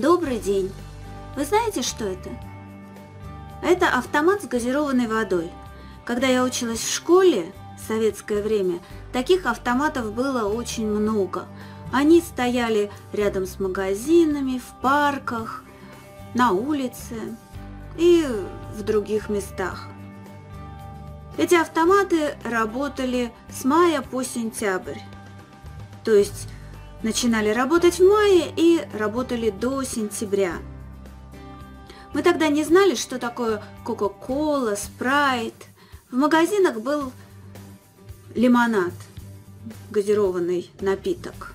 Добрый день! Вы знаете, что это? Это автомат с газированной водой. Когда я училась в школе в советское время, таких автоматов было очень много. Они стояли рядом с магазинами, в парках, на улице и в других местах. Эти автоматы работали с мая по сентябрь. То есть начинали работать в мае и работали до сентября. Мы тогда не знали, что такое Кока-Кола, Спрайт. В магазинах был лимонад, газированный напиток.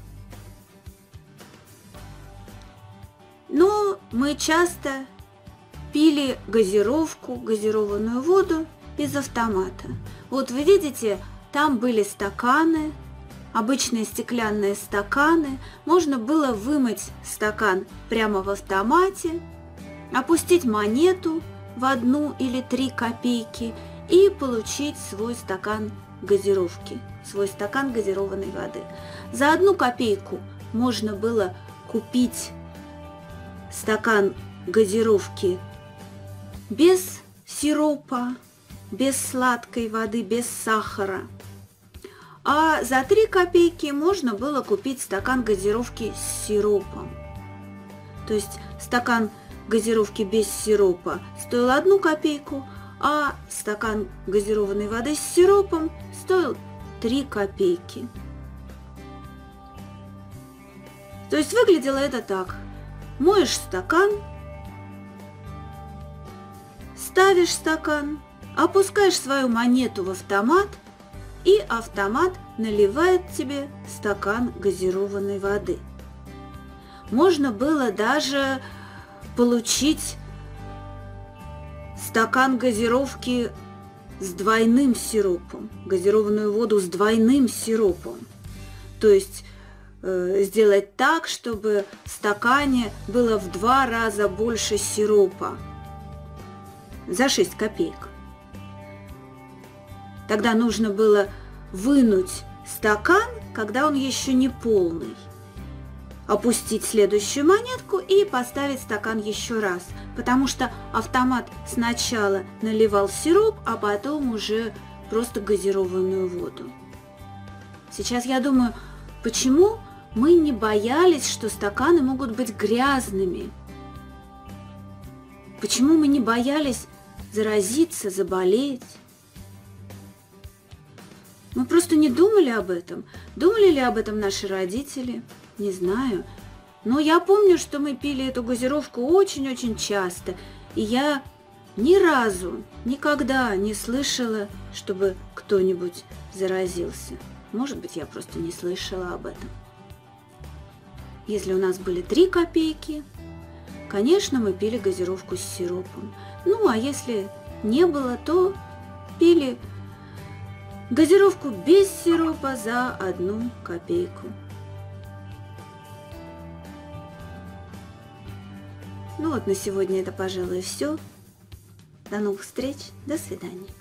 Но мы часто пили газировку, газированную воду из автомата. Вот вы видите, там были стаканы, обычные стеклянные стаканы. Можно было вымыть стакан прямо в автомате, опустить монету в 1 или 3 копейки и получить свой стакан газировки, свой стакан газированной воды. За 1 копейку можно было купить стакан газировки без сиропа, без сладкой воды, без сахара. А за 3 копейки можно было купить стакан газировки с сиропом. То есть стакан газировки без сиропа стоил 1 копейку, а стакан газированной воды с сиропом стоил 3 копейки. То есть выглядело это так. Моешь стакан, ставишь стакан, опускаешь свою монету в автомат, и автомат наливает тебе стакан газированной воды. Можно было даже получить стакан газировки с двойным сиропом, газированную воду с двойным сиропом. То есть сделать так, чтобы в стакане было в 2 раза больше сиропа за 6 копеек. Тогда нужно было вынуть стакан, когда он еще не полный, опустить следующую монетку и поставить стакан еще раз, потому что автомат сначала наливал сироп, а потом уже просто газированную воду. Сейчас я думаю, почему мы не боялись, что стаканы могут быть грязными? Почему мы не боялись заразиться, заболеть? Мы просто не думали об этом. Думали ли об этом наши родители? Не знаю. Но я помню, что мы пили эту газировку очень-очень часто. И я ни разу, никогда не слышала, чтобы кто-нибудь заразился. Может быть, я просто не слышала об этом. Если у нас были 3 копейки, конечно, мы пили газировку с сиропом. Ну, а если не было, то пили газировку без сиропа за 1 копейку. Ну вот на сегодня это, пожалуй, все. До новых встреч. До свидания.